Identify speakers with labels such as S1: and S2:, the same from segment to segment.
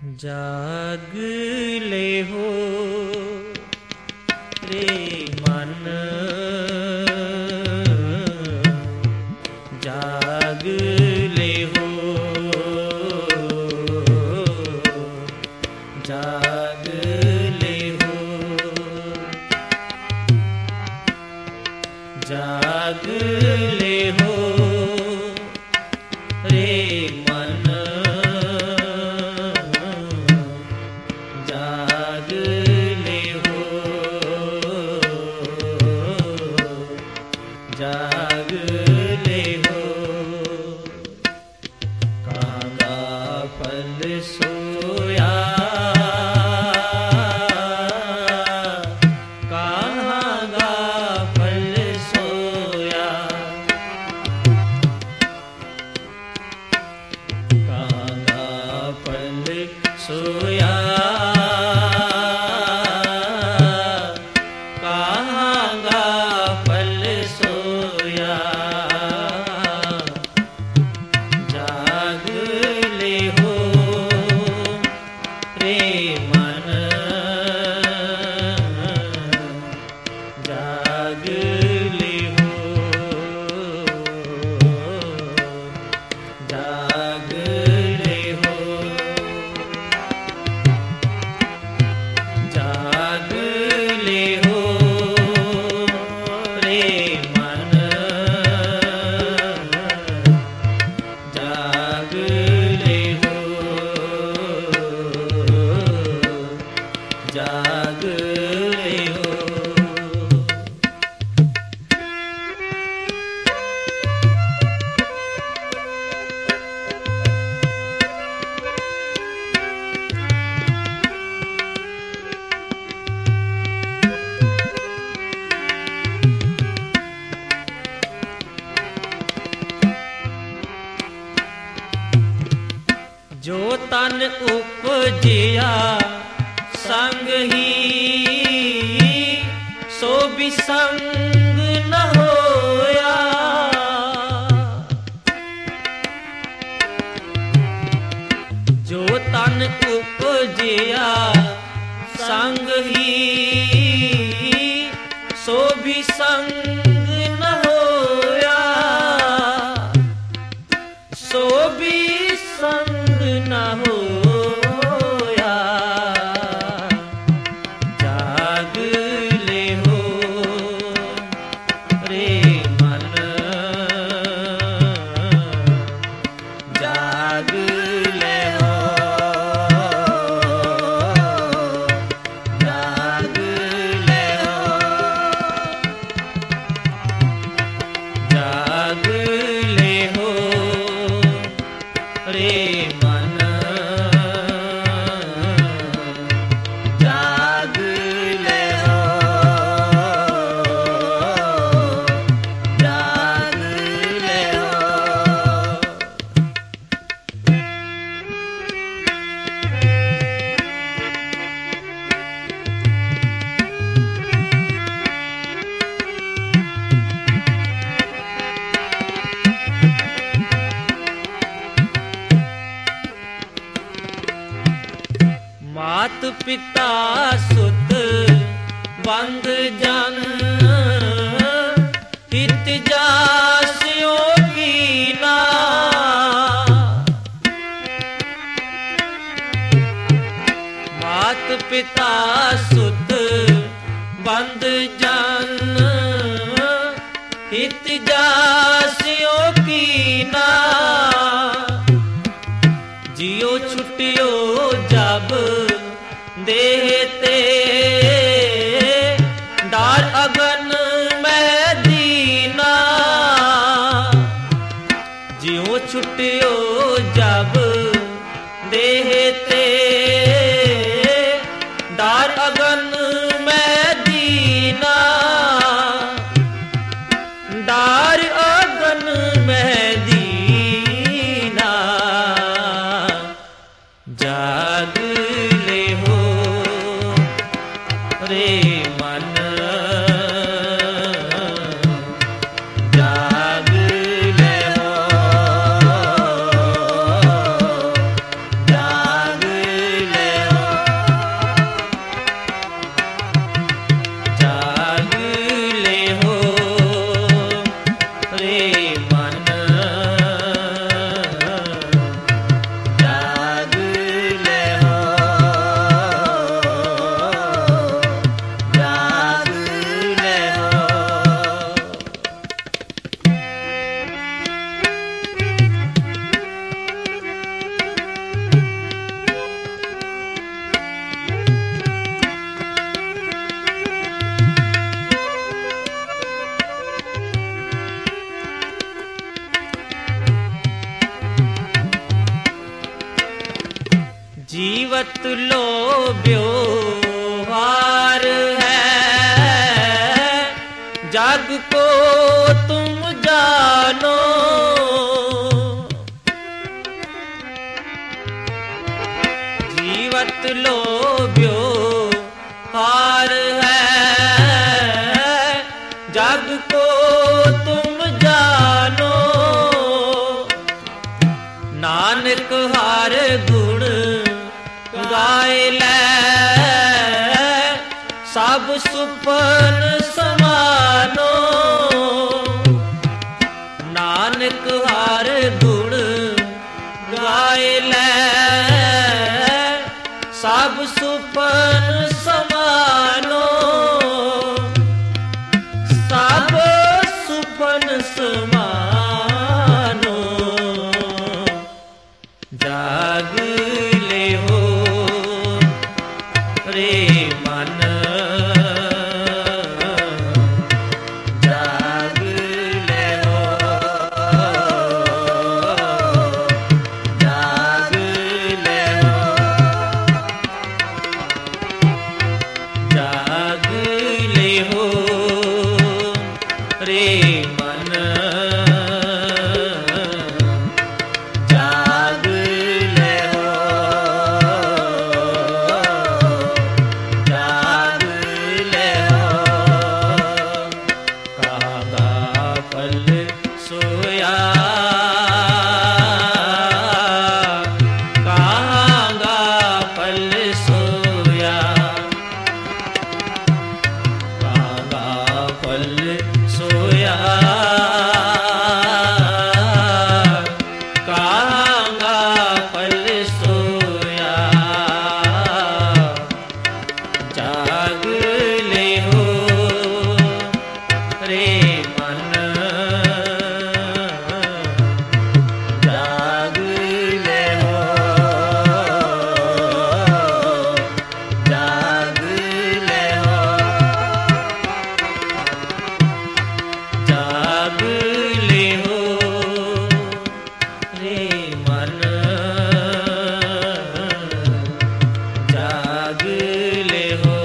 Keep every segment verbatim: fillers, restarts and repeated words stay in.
S1: जाग ले हो रे मन, जाग ले हो, जाग ले हो, जाग ले हो रे मन, जाग ले हो, जाग ले हो। कागा फल सोया, कागा फल सोया, कागा फल सोया, कागा फल सोया, जाग ले हो रे मन, जाग ले हो, जाग ले हो, जाग ले हो रे मन, जाग ले हो, जाग ले हो। जो तन उपजिया संग ही, सो भी संग न होया। जो तन उपजिया संग ही, सो भी संग न होया, सो भी संग न होया, जाग ले हो रे मन, जाग ले हो, जाग ले हो, जाग ले हो रे मन, जाग ले हो, जाग ले हो। मात पिता सुत बंद जन, हित जासियों कीना। मात पिता सुत बंद जन, हित जासियों कीना। जियो छुटियो जब देते, डार अगन में दीना। जियो छुटियो जब देते, डार अगन में दीना, डार अगन में दीना, जाग ले हो रे मन, जाग ले हो, जाग जीवत लोभ्यो हार है, जग को तुम जानो। जीवत लोभ्यो हार है, जग को तुम जानो। नानक हर गुण गाए लै, सब सुपन समानो। नानक हर गुण गाए लै, सब सुपन समानो। सब सुपन समानो, जाग ले हो रे मन, जाग ले हो, जाग ले हो, जाग ले हो रे मन, जाग ले हो, जाग ले हो। कागा फल सोया, कागा फल सोया, कागा फल सोया, कागा फल सोया। जाग ले हो रे मन, जाग ले हो, जाग ले हो, जाग ले हो रे मन, जाग ले हो,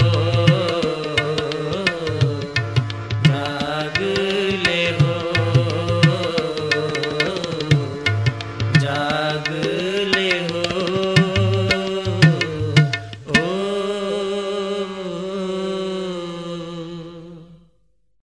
S1: जाग ले हो, जाग